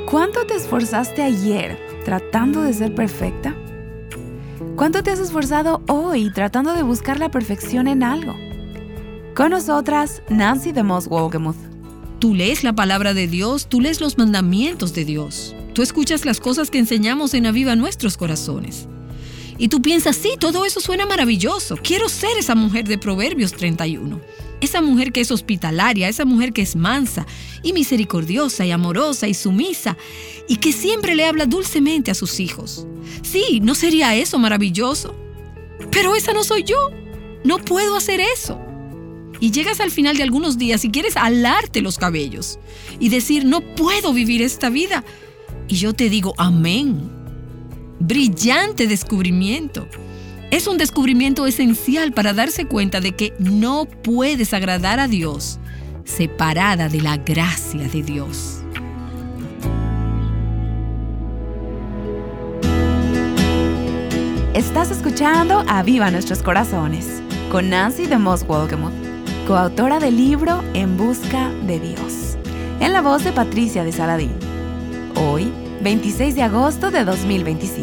¿Cuánto te esforzaste ayer tratando de ser perfecta? ¿Cuánto te has esforzado hoy tratando de buscar la perfección en algo? Con nosotras, Nancy DeMoss Wolgemuth. Tú lees la palabra de Dios, tú lees los mandamientos de Dios. Tú escuchas las cosas que enseñamos en Aviva Nuestros Corazones. Y tú piensas, sí, todo eso suena maravilloso. Quiero ser esa mujer de Proverbios 31. Esa mujer que es hospitalaria, esa mujer que es mansa y misericordiosa y amorosa y sumisa y que siempre le habla dulcemente a sus hijos. Sí, ¿no sería eso maravilloso? Pero esa no soy yo. No puedo hacer eso. Y llegas al final de algunos días y quieres alarte los cabellos y decir, no puedo vivir esta vida. Y yo te digo, amén. Brillante descubrimiento. Es un descubrimiento esencial para darse cuenta de que no puedes agradar a Dios separada de la gracia de Dios. Estás escuchando Aviva Nuestros Corazones con Nancy DeMoss Wolgemuth, coautora del libro En Busca de Dios, en la voz de Patricia de Saladín. Hoy, 26 de agosto de 2025.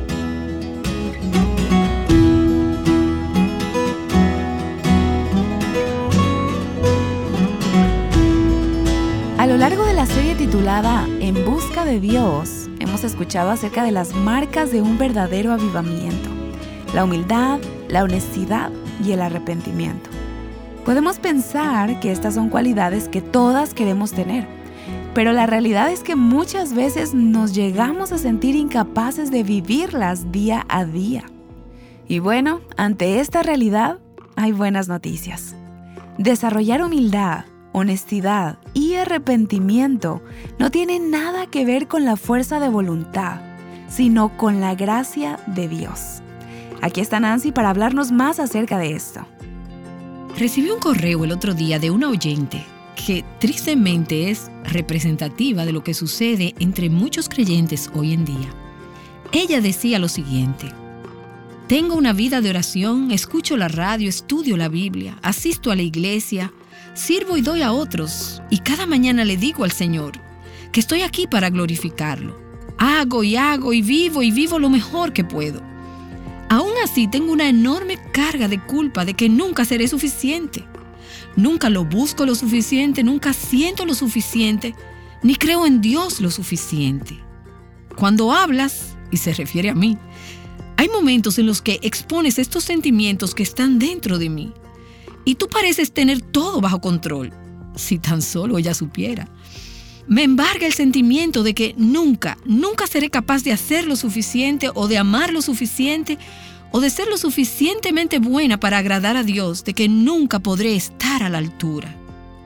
A lo largo de la serie titulada En Busca de Dios, hemos escuchado acerca de las marcas de un verdadero avivamiento: la humildad, la honestidad y el arrepentimiento. Podemos pensar que estas son cualidades que todas queremos tener, pero la realidad es que muchas veces nos llegamos a sentir incapaces de vivirlas día a día. Y bueno, ante esta realidad hay buenas noticias. Desarrollar humildad, honestidad y arrepentimiento no tiene nada que ver con la fuerza de voluntad, sino con la gracia de Dios. Aquí está Nancy para hablarnos más acerca de esto. Recibí un correo el otro día de una oyente que tristemente es representativa de lo que sucede entre muchos creyentes hoy en día. Ella decía lo siguiente: tengo una vida de oración, escucho la radio, estudio la Biblia, asisto a la iglesia, sirvo y doy a otros, y cada mañana le digo al Señor que estoy aquí para glorificarlo. Hago y vivo lo mejor que puedo. Aún así tengo una enorme carga de culpa de que nunca seré suficiente. Nunca lo busco lo suficiente, nunca siento lo suficiente, ni creo en Dios lo suficiente. Cuando hablas, y se refiere a mí, hay momentos en los que expones estos sentimientos que están dentro de mí. Y tú pareces tener todo bajo control. Si tan solo ella supiera. Me embarga el sentimiento de que nunca seré capaz de hacer lo suficiente o de amar lo suficiente o de ser lo suficientemente buena para agradar a Dios, de que nunca podré estar a la altura.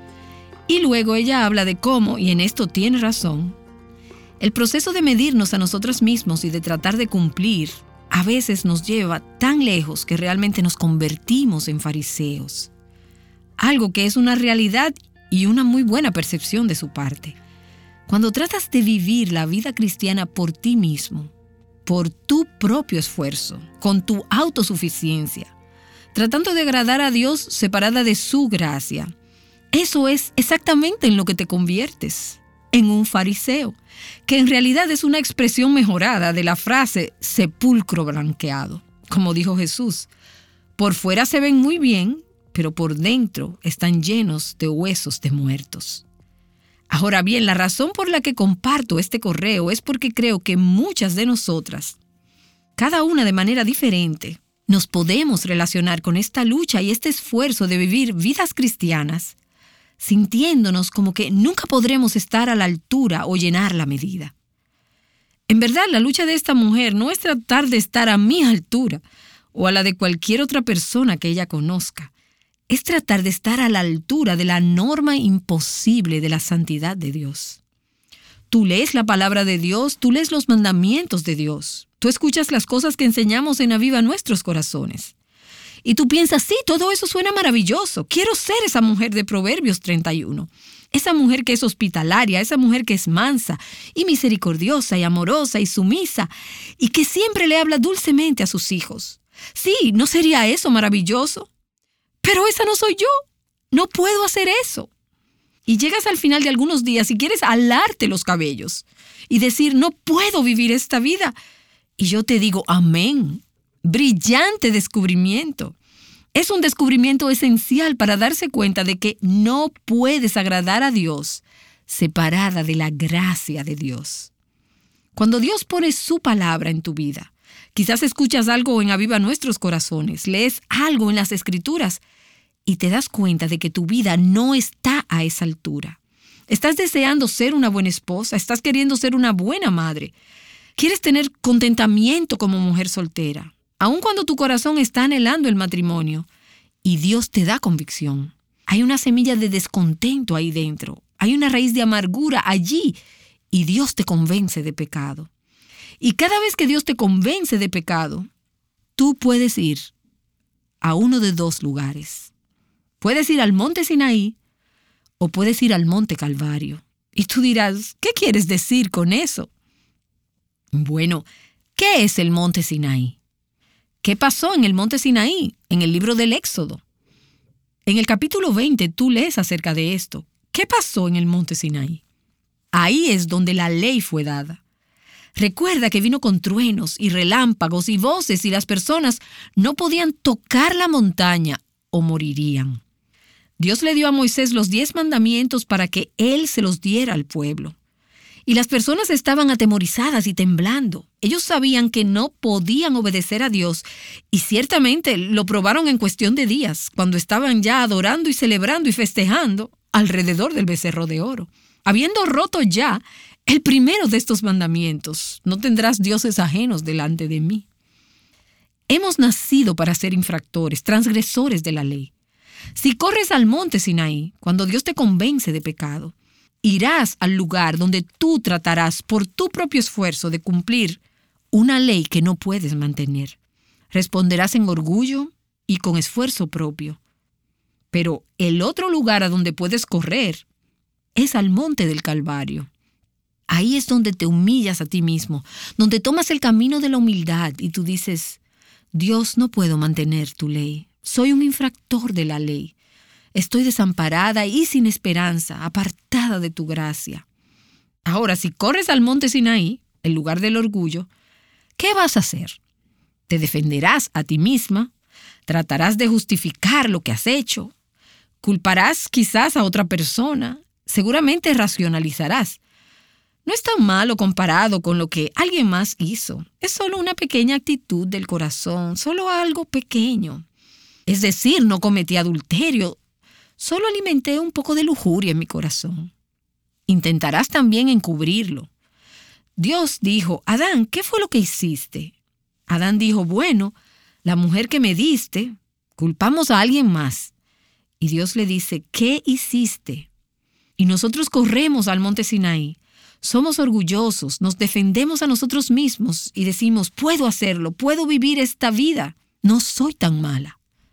Y luego ella habla de cómo, y en esto tiene razón, el proceso de medirnos a nosotros mismos y de tratar de cumplir a veces nos lleva tan lejos que realmente nos convertimos en fariseos. Algo que es una realidad y una muy buena percepción de su parte. Cuando tratas de vivir la vida cristiana por ti mismo, por tu propio esfuerzo, con tu autosuficiencia, tratando de agradar a Dios separada de su gracia, eso es exactamente en lo que te conviertes, en un fariseo, que en realidad es una expresión mejorada de la frase sepulcro blanqueado. Como dijo Jesús, por fuera se ven muy bien, pero por dentro están llenos de huesos de muertos. Ahora bien, la razón por la que comparto este correo es porque creo que muchas de nosotras, cada una de manera diferente, nos podemos relacionar con esta lucha y este esfuerzo de vivir vidas cristianas, sintiéndonos como que nunca podremos estar a la altura o llenar la medida. En verdad, la lucha de esta mujer no es tratar de estar a mi altura o a la de cualquier otra persona que ella conozca. Es tratar de estar a la altura de la norma imposible de la santidad de Dios. Tú lees la palabra de Dios, tú lees los mandamientos de Dios. Tú escuchas las cosas que enseñamos en Aviva Nuestros Corazones. Y tú piensas, sí, todo eso suena maravilloso. Quiero ser esa mujer de Proverbios 31. Esa mujer que es hospitalaria, esa mujer que es mansa y misericordiosa y amorosa y sumisa y que siempre le habla dulcemente a sus hijos. Sí, ¿no sería eso maravilloso? Pero esa no soy yo. No puedo hacer eso. Y llegas al final de algunos días y quieres alarte los cabellos y decir, no puedo vivir esta vida. Y yo te digo, amén. Brillante descubrimiento. Es un descubrimiento esencial para darse cuenta de que no puedes agradar a Dios separada de la gracia de Dios. Cuando Dios pone su palabra en tu vida, quizás escuchas algo en Aviva Nuestros Corazones, lees algo en las Escrituras y te das cuenta de que tu vida no está a esa altura. Estás deseando ser una buena esposa, estás queriendo ser una buena madre, quieres tener contentamiento como mujer soltera, aun cuando tu corazón está anhelando el matrimonio y Dios te da convicción. Hay una semilla de descontento ahí dentro, hay una raíz de amargura allí y Dios te convence de pecado. Y cada vez que Dios te convence de pecado, tú puedes ir a uno de dos lugares. Puedes ir al monte Sinaí o puedes ir al monte Calvario. Y tú dirás, ¿qué quieres decir con eso? Bueno, ¿qué es el monte Sinaí? ¿Qué pasó en el monte Sinaí? En el libro del Éxodo. En el capítulo 20 tú lees acerca de esto. ¿Qué pasó en el monte Sinaí? Ahí es donde la ley fue dada. Recuerda que vino con truenos y relámpagos y voces y las personas no podían tocar la montaña o morirían. Dios le dio a Moisés los 10 mandamientos para que él se los diera al pueblo. Y las personas estaban atemorizadas y temblando. Ellos sabían que no podían obedecer a Dios y ciertamente lo probaron en cuestión de días, cuando estaban ya adorando y celebrando y festejando alrededor del becerro de oro. Habiendo roto ya el primero de estos mandamientos, no tendrás dioses ajenos delante de mí. Hemos nacido para ser infractores, transgresores de la ley. Si corres al monte Sinaí, cuando Dios te convence de pecado, irás al lugar donde tú tratarás por tu propio esfuerzo de cumplir una ley que no puedes mantener. Responderás en orgullo y con esfuerzo propio. Pero el otro lugar a donde puedes correr es al monte del Calvario. Ahí es donde te humillas a ti mismo, donde tomas el camino de la humildad y tú dices, Dios, no puedo mantener tu ley. Soy un infractor de la ley. Estoy desamparada y sin esperanza, apartada de tu gracia. Ahora, si corres al monte Sinaí, el lugar del orgullo, ¿qué vas a hacer? Te defenderás a ti misma, tratarás de justificar lo que has hecho, culparás quizás a otra persona, seguramente racionalizarás. No es tan malo comparado con lo que alguien más hizo. Es solo una pequeña actitud del corazón, solo algo pequeño. Es decir, no cometí adulterio, solo alimenté un poco de lujuria en mi corazón. Intentarás también encubrirlo. Dios dijo, Adán, ¿qué fue lo que hiciste? Adán dijo, bueno, la mujer que me diste, culpamos a alguien más. Y Dios le dice, ¿qué hiciste? Y nosotros corremos al monte Sinaí. Somos orgullosos, nos defendemos a nosotros mismos y decimos, puedo hacerlo, puedo vivir esta vida, no soy tan mala.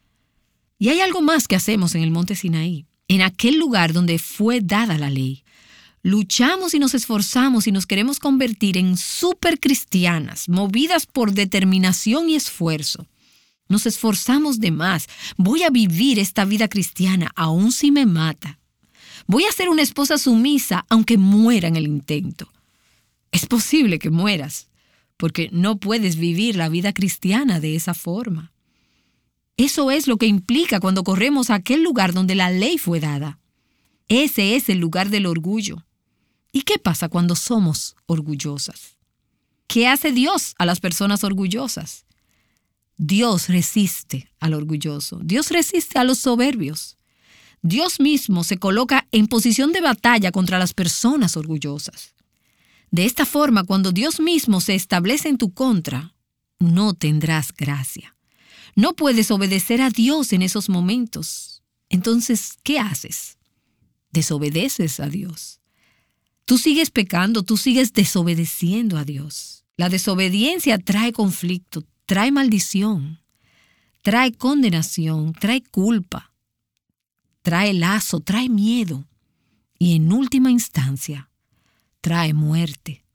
Y hay algo más que hacemos en el monte Sinaí, en aquel lugar donde fue dada la ley. Luchamos y nos esforzamos y nos queremos convertir en supercristianas, movidas por determinación y esfuerzo. Nos esforzamos de más. Voy a vivir esta vida cristiana aun si me mata. Voy a ser una esposa sumisa aunque muera en el intento. Es posible que mueras, porque no puedes vivir la vida cristiana de esa forma. Eso es lo que implica cuando corremos a aquel lugar donde la ley fue dada. Ese es el lugar del orgullo. ¿Y qué pasa cuando somos orgullosas? ¿Qué hace Dios a las personas orgullosas? Dios resiste al orgulloso. Dios resiste a los soberbios. Dios mismo se coloca en posición de batalla contra las personas orgullosas. De esta forma, cuando Dios mismo se establece en tu contra, no tendrás gracia. No puedes obedecer a Dios en esos momentos. Entonces, ¿qué haces? Desobedeces a Dios. Tú sigues pecando, tú sigues desobedeciendo a Dios. La desobediencia trae conflicto, trae maldición, trae condenación, trae culpa, trae lazo, trae miedo y en última instancia, trae muerte.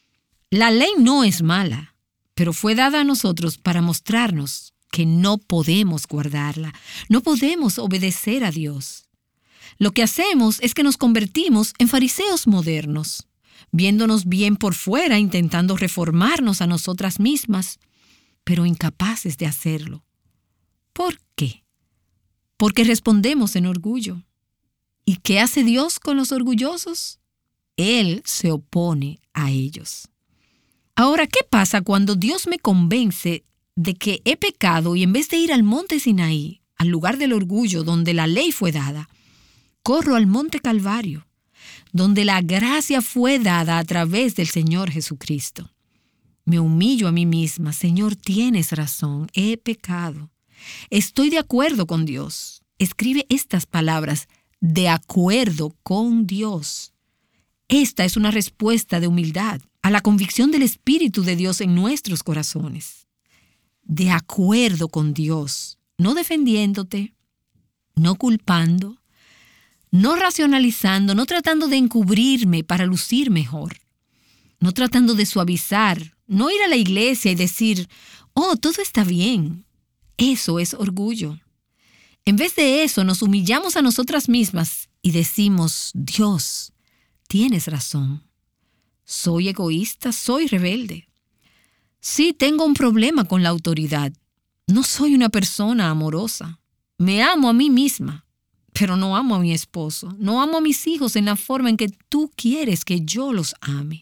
La ley no es mala, pero fue dada a nosotros para mostrarnos que no podemos guardarla, no podemos obedecer a Dios. Lo que hacemos es que nos convertimos en fariseos modernos, viéndonos bien por fuera, intentando reformarnos a nosotras mismas, pero incapaces de hacerlo. ¿Por qué? Porque respondemos en orgullo. ¿Y qué hace Dios con los orgullosos? Él se opone a ellos. Ahora, ¿qué pasa cuando Dios me convence de que he pecado y en vez de ir al monte Sinaí, al lugar del orgullo donde la ley fue dada, corro al monte Calvario, donde la gracia fue dada a través del Señor Jesucristo? Me humillo a mí misma. Señor, tienes razón, he pecado. Estoy de acuerdo con Dios. Escribe estas palabras: de acuerdo con Dios. Esta es una respuesta de humildad a la convicción del Espíritu de Dios en nuestros corazones. De acuerdo con Dios, no defendiéndote, no culpando, no racionalizando, no tratando de encubrirme para lucir mejor, no tratando de suavizar, no ir a la iglesia y decir, oh, todo está bien. Eso es orgullo. En vez de eso, nos humillamos a nosotras mismas y decimos, Dios, tienes razón. Soy egoísta, soy rebelde. Sí, tengo un problema con la autoridad. No soy una persona amorosa. Me amo a mí misma, pero no amo a mi esposo. No amo a mis hijos en la forma en que tú quieres que yo los ame.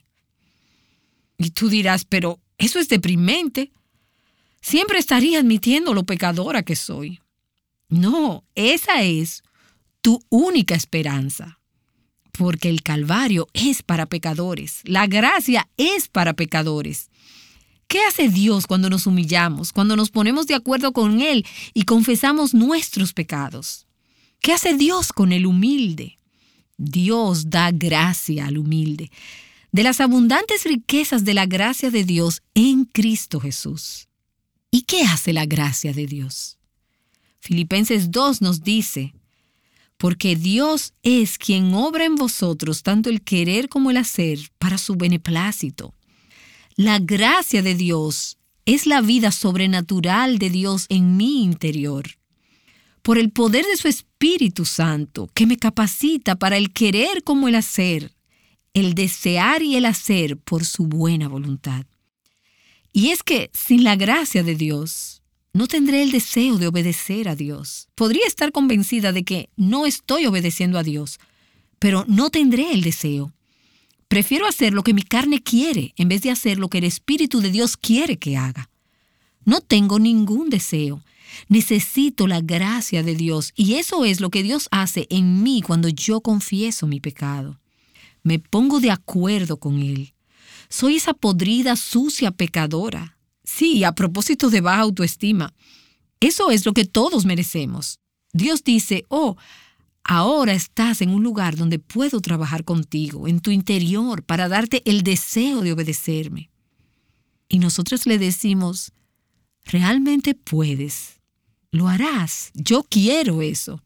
Y tú dirás, pero eso es deprimente. Siempre estaría admitiendo lo pecadora que soy. No, esa es tu única esperanza. Porque el Calvario es para pecadores. La gracia es para pecadores. ¿Qué hace Dios cuando nos humillamos, cuando nos ponemos de acuerdo con Él y confesamos nuestros pecados? ¿Qué hace Dios con el humilde? Dios da gracia al humilde, de las abundantes riquezas de la gracia de Dios en Cristo Jesús. ¿Y qué hace la gracia de Dios? Filipenses 2 nos dice, porque Dios es quien obra en vosotros tanto el querer como el hacer para su beneplácito. La gracia de Dios es la vida sobrenatural de Dios en mi interior. Por el poder de su Espíritu Santo, que me capacita para el querer como el hacer, el desear y el hacer por su buena voluntad. Y es que sin la gracia de Dios, no tendré el deseo de obedecer a Dios. Podría estar convencida de que no estoy obedeciendo a Dios, pero no tendré el deseo. Prefiero hacer lo que mi carne quiere en vez de hacer lo que el Espíritu de Dios quiere que haga. No tengo ningún deseo. Necesito la gracia de Dios y eso es lo que Dios hace en mí cuando yo confieso mi pecado. Me pongo de acuerdo con Él. Soy esa podrida, sucia pecadora. Sí, a propósito de baja autoestima. Eso es lo que todos merecemos. Dios dice, ahora estás en un lugar donde puedo trabajar contigo, en tu interior, para darte el deseo de obedecerme. Y nosotros le decimos, realmente puedes, lo harás, yo quiero eso.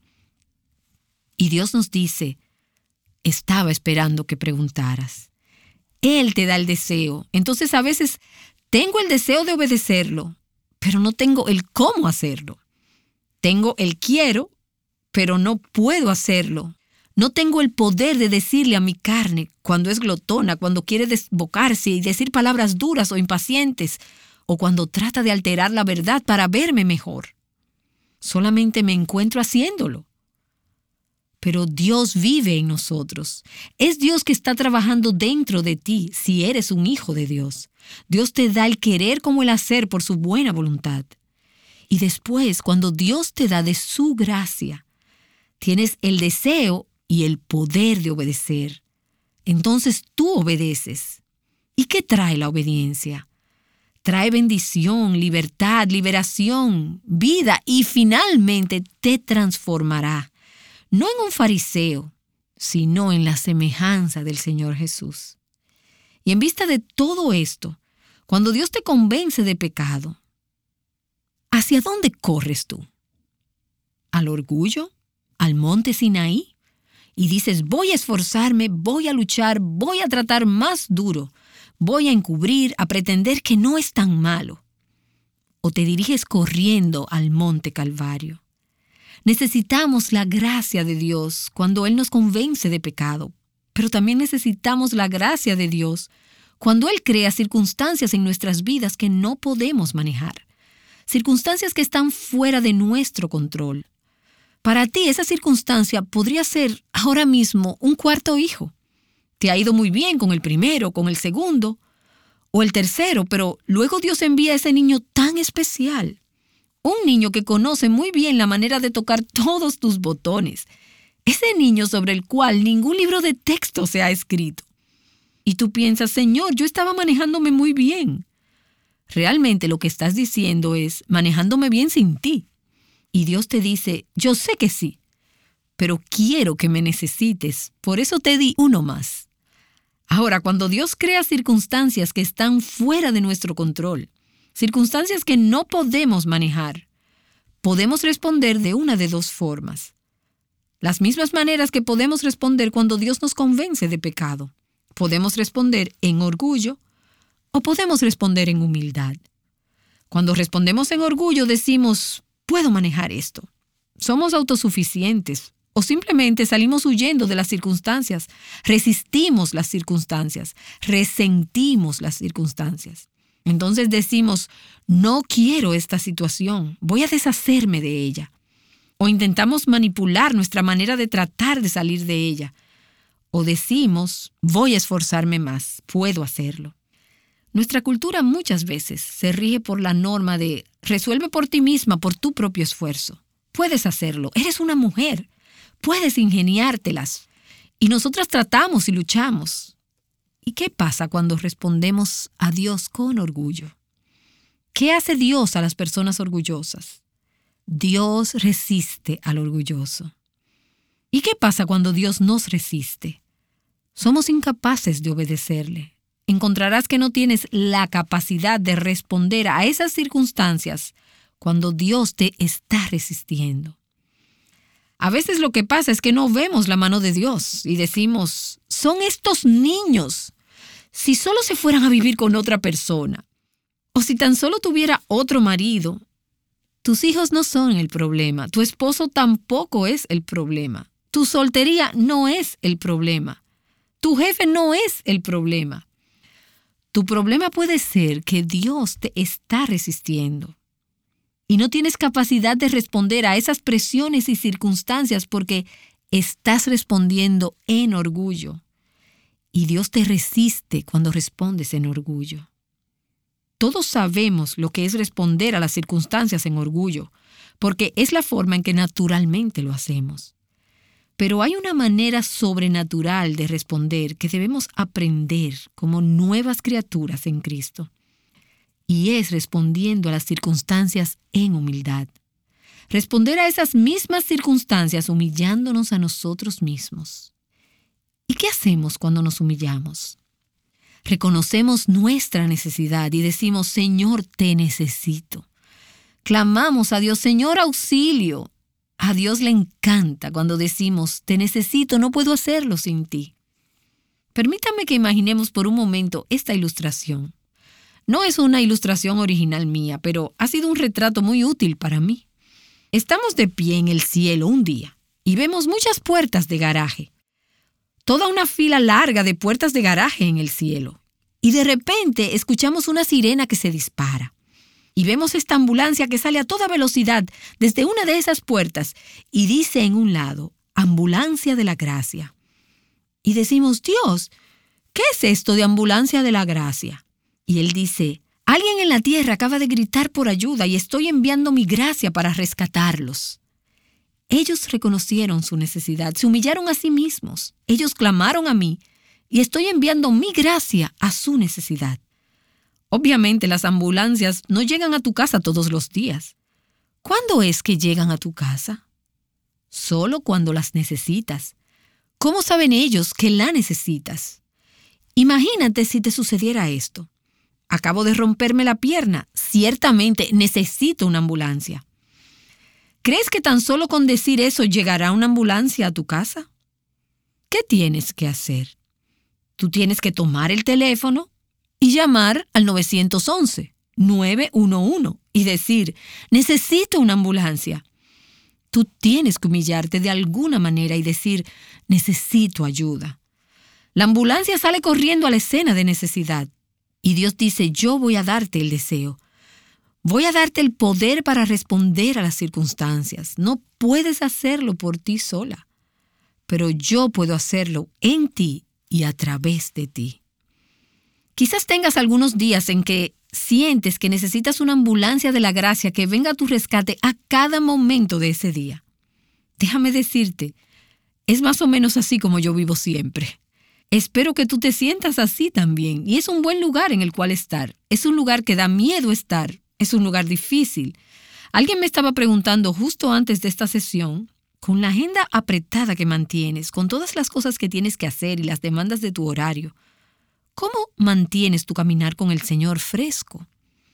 Y Dios nos dice, estaba esperando que preguntaras. Él te da el deseo. Entonces a veces tengo el deseo de obedecerlo, pero no tengo el cómo hacerlo. Tengo el quiero, pero no puedo hacerlo. No tengo el poder de decirle a mi carne cuando es glotona, cuando quiere desbocarse y decir palabras duras o impacientes, o cuando trata de alterar la verdad para verme mejor. Solamente me encuentro haciéndolo. Pero Dios vive en nosotros. Es Dios que está trabajando dentro de ti si eres un hijo de Dios. Dios te da el querer como el hacer por su buena voluntad. Y después, cuando Dios te da de su gracia, tienes el deseo y el poder de obedecer. Entonces tú obedeces. ¿Y qué trae la obediencia? Trae bendición, libertad, liberación, vida y finalmente te transformará. No en un fariseo, sino en la semejanza del Señor Jesús. Y en vista de todo esto, cuando Dios te convence de pecado, ¿hacia dónde corres tú? ¿Al orgullo? ¿Al monte Sinaí? Y dices, voy a esforzarme, voy a luchar, voy a tratar más duro, voy a encubrir, a pretender que no es tan malo. ¿O te diriges corriendo al monte Calvario? Necesitamos la gracia de Dios cuando Él nos convence de pecado, pero también necesitamos la gracia de Dios cuando Él crea circunstancias en nuestras vidas que no podemos manejar, circunstancias que están fuera de nuestro control. Para ti, esa circunstancia podría ser ahora mismo un cuarto hijo. Te ha ido muy bien con el primero, con el segundo o el tercero, pero luego Dios envía a ese niño tan especial. Un niño que conoce muy bien la manera de tocar todos tus botones. Ese niño sobre el cual ningún libro de texto se ha escrito. Y tú piensas, Señor, yo estaba manejándome muy bien. Realmente lo que estás diciendo es manejándome bien sin ti. Y Dios te dice, yo sé que sí, pero quiero que me necesites, por eso te di uno más. Ahora, cuando Dios crea circunstancias que están fuera de nuestro control, circunstancias que no podemos manejar, podemos responder de una de dos formas. Las mismas maneras que podemos responder cuando Dios nos convence de pecado. Podemos responder en orgullo o podemos responder en humildad. Cuando respondemos en orgullo decimos, puedo manejar esto. Somos autosuficientes o simplemente salimos huyendo de las circunstancias, resistimos las circunstancias, resentimos las circunstancias. Entonces decimos, no quiero esta situación, voy a deshacerme de ella. O intentamos manipular nuestra manera de tratar de salir de ella. O decimos, voy a esforzarme más, puedo hacerlo. Nuestra cultura muchas veces se rige por la norma de resuelve por ti misma, por tu propio esfuerzo. Puedes hacerlo, eres una mujer, puedes ingeniártelas. Y nosotras tratamos y luchamos. ¿Y qué pasa cuando respondemos a Dios con orgullo? ¿Qué hace Dios a las personas orgullosas? Dios resiste al orgulloso. ¿Y qué pasa cuando Dios nos resiste? Somos incapaces de obedecerle. Encontrarás que no tienes la capacidad de responder a esas circunstancias cuando Dios te está resistiendo. A veces lo que pasa es que no vemos la mano de Dios y decimos, son estos niños. Si solo se fueran a vivir con otra persona, o si tan solo tuviera otro marido, tus hijos no son el problema, tu esposo tampoco es el problema, tu soltería no es el problema, tu jefe no es el problema. Tu problema puede ser que Dios te está resistiendo y no tienes capacidad de responder a esas presiones y circunstancias porque estás respondiendo en orgullo. Y Dios te resiste cuando respondes en orgullo. Todos sabemos lo que es responder a las circunstancias en orgullo, porque es la forma en que naturalmente lo hacemos. Pero hay una manera sobrenatural de responder que debemos aprender como nuevas criaturas en Cristo. Y es respondiendo a las circunstancias en humildad. Responder a esas mismas circunstancias humillándonos a nosotros mismos. ¿Y qué hacemos cuando nos humillamos? Reconocemos nuestra necesidad y decimos, Señor, te necesito. Clamamos a Dios, Señor, auxilio. A Dios le encanta cuando decimos, te necesito, no puedo hacerlo sin ti. Permítame que imaginemos por un momento esta ilustración. No es una ilustración original mía, pero ha sido un retrato muy útil para mí. Estamos de pie en el cielo un día y vemos muchas puertas de garaje. Toda una fila larga de puertas de garaje en el cielo. Y de repente escuchamos una sirena que se dispara. Y vemos esta ambulancia que sale a toda velocidad desde una de esas puertas y dice en un lado, Ambulancia de la Gracia. Y decimos, Dios, ¿qué es esto de Ambulancia de la Gracia? Y Él dice, alguien en la tierra acaba de gritar por ayuda y estoy enviando mi gracia para rescatarlos. Ellos reconocieron su necesidad, se humillaron a sí mismos. Ellos clamaron a mí y estoy enviando mi gracia a su necesidad. Obviamente las ambulancias no llegan a tu casa todos los días. ¿Cuándo es que llegan a tu casa? Solo cuando las necesitas. ¿Cómo saben ellos que la necesitas? Imagínate si te sucediera esto. Acabo de romperme la pierna. Ciertamente necesito una ambulancia. ¿Crees que tan solo con decir eso llegará una ambulancia a tu casa? ¿Qué tienes que hacer? Tú tienes que tomar el teléfono y llamar al 911 y decir, necesito una ambulancia. Tú tienes que humillarte de alguna manera y decir, necesito ayuda. La ambulancia sale corriendo a la escena de necesidad y Dios dice, yo voy a darte el deseo. Voy a darte el poder para responder a las circunstancias. No puedes hacerlo por ti sola, pero yo puedo hacerlo en ti y a través de ti. Quizás tengas algunos días en que sientes que necesitas una ambulancia de la gracia que venga a tu rescate a cada momento de ese día. Déjame decirte, es más o menos así como yo vivo siempre. Espero que tú te sientas así también. Y es un buen lugar en el cual estar. Es un lugar que da miedo estar. Es un lugar difícil. Alguien me estaba preguntando justo antes de esta sesión, con la agenda apretada que mantienes, con todas las cosas que tienes que hacer y las demandas de tu horario, ¿cómo mantienes tu caminar con el Señor fresco?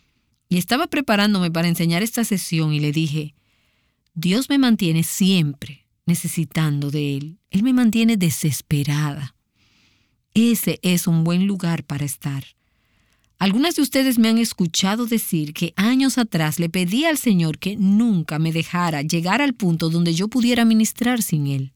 Y estaba preparándome para enseñar esta sesión y le dije, Dios me mantiene siempre necesitando de Él. Él me mantiene desesperada. Ese es un buen lugar para estar. Algunas de ustedes me han escuchado decir que años atrás le pedí al Señor que nunca me dejara llegar al punto donde yo pudiera ministrar sin Él.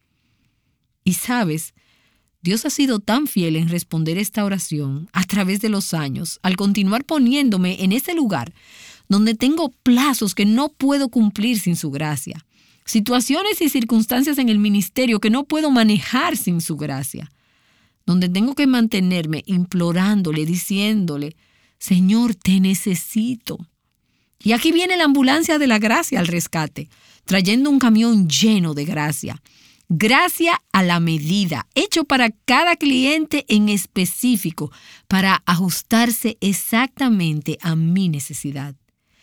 Y sabes, Dios ha sido tan fiel en responder esta oración a través de los años, al continuar poniéndome en ese lugar donde tengo plazos que no puedo cumplir sin su gracia, situaciones y circunstancias en el ministerio que no puedo manejar sin su gracia, donde tengo que mantenerme implorándole, diciéndole, Señor, te necesito. Y aquí viene la ambulancia de la gracia al rescate, trayendo un camión lleno de gracia. Gracia a la medida, hecho para cada cliente en específico, para ajustarse exactamente a mi necesidad.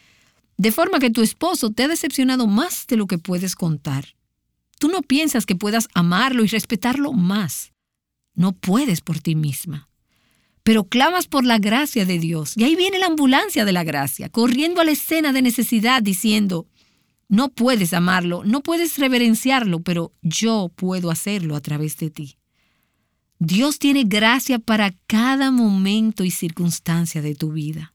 De forma que tu esposo te ha decepcionado más de lo que puedes contar. Tú no piensas que puedas amarlo y respetarlo más. No puedes por ti misma. Pero clamas por la gracia de Dios. Y ahí viene la ambulancia de la gracia, corriendo a la escena de necesidad diciendo, no puedes amarlo, no puedes reverenciarlo, pero yo puedo hacerlo a través de ti. Dios tiene gracia para cada momento y circunstancia de tu vida.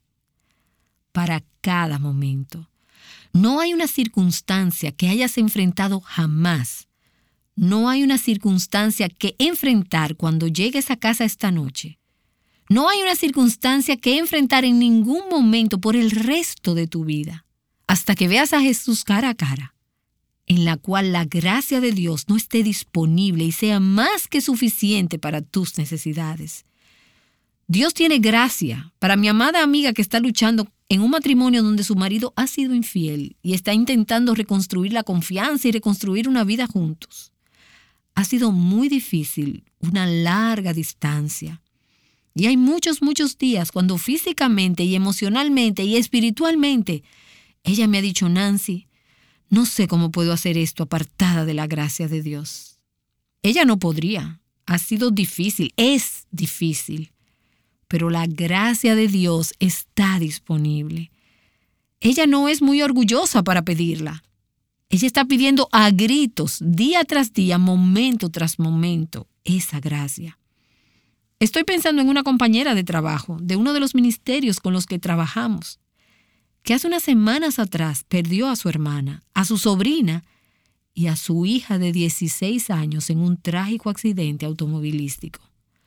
Para cada momento. No hay una circunstancia que hayas enfrentado jamás. No hay una circunstancia que enfrentar cuando llegues a casa esta noche. No hay una circunstancia que enfrentar en ningún momento por el resto de tu vida, hasta que veas a Jesús cara a cara, en la cual la gracia de Dios no esté disponible y sea más que suficiente para tus necesidades. Dios tiene gracia para mi amada amiga que está luchando en un matrimonio donde su marido ha sido infiel y está intentando reconstruir la confianza y reconstruir una vida juntos. Ha sido muy difícil, una larga distancia. Y hay muchos días cuando físicamente y emocionalmente y espiritualmente ella me ha dicho, Nancy, no sé cómo puedo hacer esto apartada de la gracia de Dios. Ella no podría. Ha sido difícil, es difícil. Pero la gracia de Dios está disponible. Ella no es muy orgullosa para pedirla. Ella está pidiendo a gritos, día tras día, momento tras momento, esa gracia. Estoy pensando en una compañera de trabajo, de uno de los ministerios con los que trabajamos, que hace unas semanas atrás perdió a su hermana, a su sobrina y a su hija de 16 años en un trágico accidente automovilístico.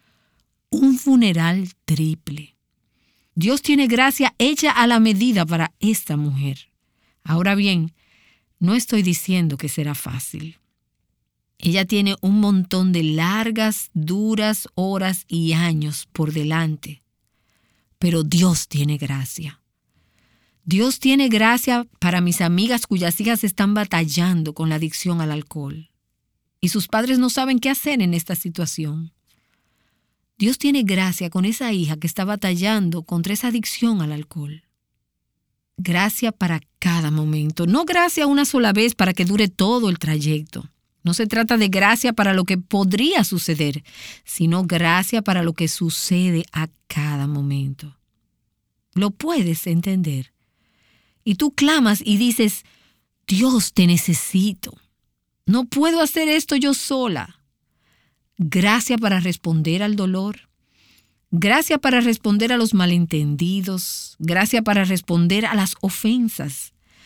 Un funeral triple. Dios tiene gracia hecha a la medida para esta mujer. Ahora bien, no estoy diciendo que será fácil. Ella tiene un montón de largas, duras horas y años por delante. Pero Dios tiene gracia. Dios tiene gracia para mis amigas cuyas hijas están batallando con la adicción al alcohol. Y sus padres no saben qué hacer en esta situación. Dios tiene gracia con esa hija que está batallando contra esa adicción al alcohol. Gracia para cada momento. No gracia una sola vez para que dure todo el trayecto. No se trata de gracia para lo que podría suceder, sino gracia para lo que sucede a cada momento. ¿Lo puedes entender? Y tú clamas y dices, Dios, te necesito. No puedo hacer esto yo sola. Gracia para responder al dolor. Gracia para responder a los malentendidos. Gracia para responder a las ofensas.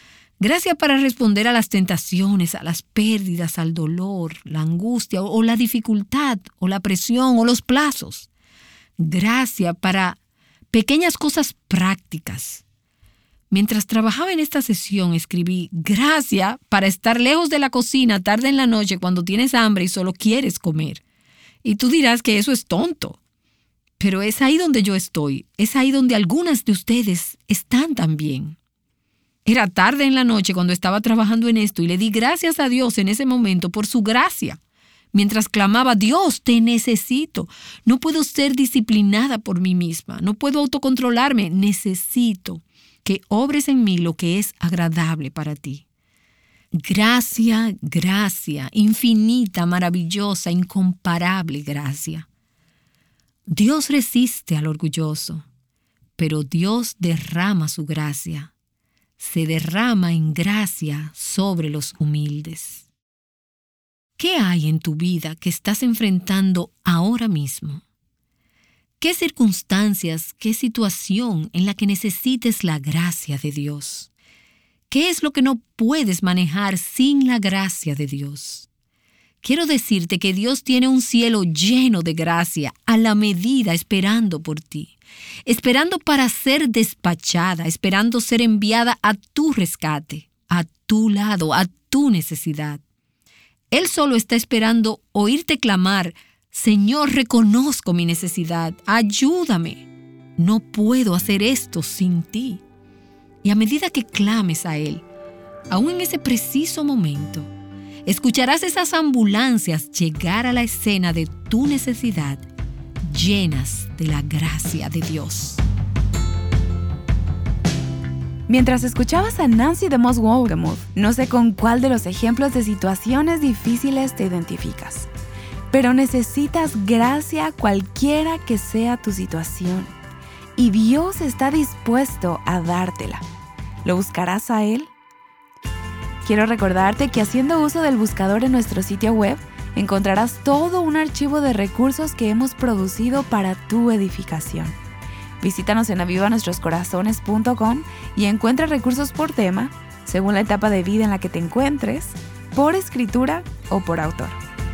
Gracia para responder a las tentaciones, a las pérdidas, al dolor, la angustia o la dificultad o la presión o los plazos. Gracia para pequeñas cosas prácticas. Mientras trabajaba en esta sesión, escribí gracia para estar lejos de la cocina tarde en la noche cuando tienes hambre y solo quieres comer. Y tú dirás que eso es tonto. Pero es ahí donde yo estoy. Es ahí donde algunas de ustedes están también. Era tarde en la noche cuando estaba trabajando en esto y le di gracias a Dios en ese momento por su gracia. Mientras clamaba, Dios, te necesito. No puedo ser disciplinada por mí misma. No puedo autocontrolarme. Necesito que obres en mí lo que es agradable para ti. Gracia, gracia, infinita, maravillosa, incomparable gracia. Dios resiste al orgulloso, pero Dios derrama su gracia. Se derrama en gracia sobre los humildes. ¿Qué hay en tu vida que estás enfrentando ahora mismo? ¿Qué circunstancias, qué situación en la que necesites la gracia de Dios? ¿Qué es lo que no puedes manejar sin la gracia de Dios? Quiero decirte que Dios tiene un cielo lleno de gracia a la medida esperando por ti, esperando para ser despachada, esperando ser enviada a tu rescate, a tu lado, a tu necesidad. Él solo está esperando oírte clamar, Señor, reconozco mi necesidad, ayúdame. No puedo hacer esto sin ti. Y a medida que clames a Él, aún en ese preciso momento, escucharás esas ambulancias llegar a la escena de tu necesidad, llenas de la gracia de Dios. Mientras escuchabas a Nancy DeMoss Wolgemuth, no sé con cuál de los ejemplos de situaciones difíciles te identificas, pero necesitas gracia cualquiera que sea tu situación, y Dios está dispuesto a dártela. ¿Lo buscarás a Él? Quiero recordarte que haciendo uso del buscador en nuestro sitio web, encontrarás todo un archivo de recursos que hemos producido para tu edificación. Visítanos en avivanuestroscorazones.com y encuentra recursos por tema, según la etapa de vida en la que te encuentres, por escritura o por autor.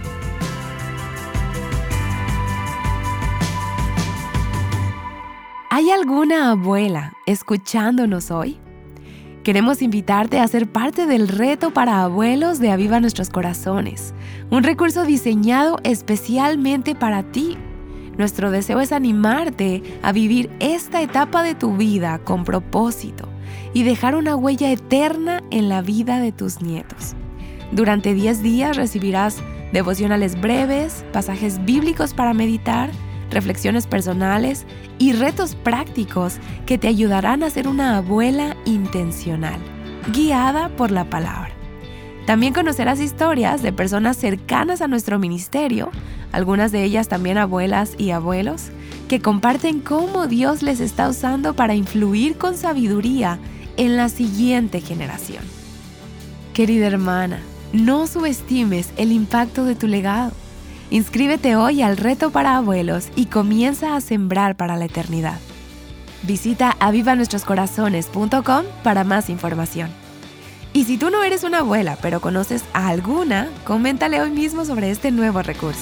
¿Hay alguna abuela escuchándonos hoy? Queremos invitarte a ser parte del reto para abuelos de Aviva Nuestros Corazones, un recurso diseñado especialmente para ti. Nuestro deseo es animarte a vivir esta etapa de tu vida con propósito y dejar una huella eterna en la vida de tus nietos. Durante 10 días recibirás devocionales breves, pasajes bíblicos para meditar, reflexiones personales y retos prácticos que te ayudarán a ser una abuela intencional, guiada por la palabra. También conocerás historias de personas cercanas a nuestro ministerio, algunas de ellas también abuelas y abuelos, que comparten cómo Dios les está usando para influir con sabiduría en la siguiente generación. Querida hermana, no subestimes el impacto de tu legado. Inscríbete hoy al reto para abuelos y comienza a sembrar para la eternidad. Visita avivanuestroscorazones.com para más información. Y si tú no eres una abuela, pero conoces a alguna, coméntale hoy mismo sobre este nuevo recurso.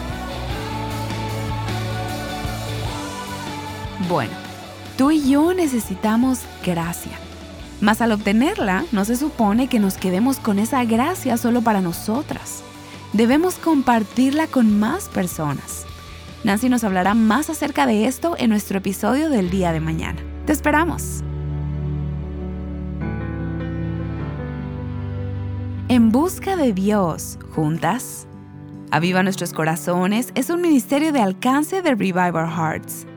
Bueno, tú y yo necesitamos gracia. Mas al obtenerla, no se supone que nos quedemos con esa gracia solo para nosotras. Debemos compartirla con más personas. Nancy nos hablará más acerca de esto en nuestro episodio del día de mañana. ¡Te esperamos! En busca de Dios, juntas. Aviva Nuestros Corazones es un ministerio de alcance de Revive Our Hearts.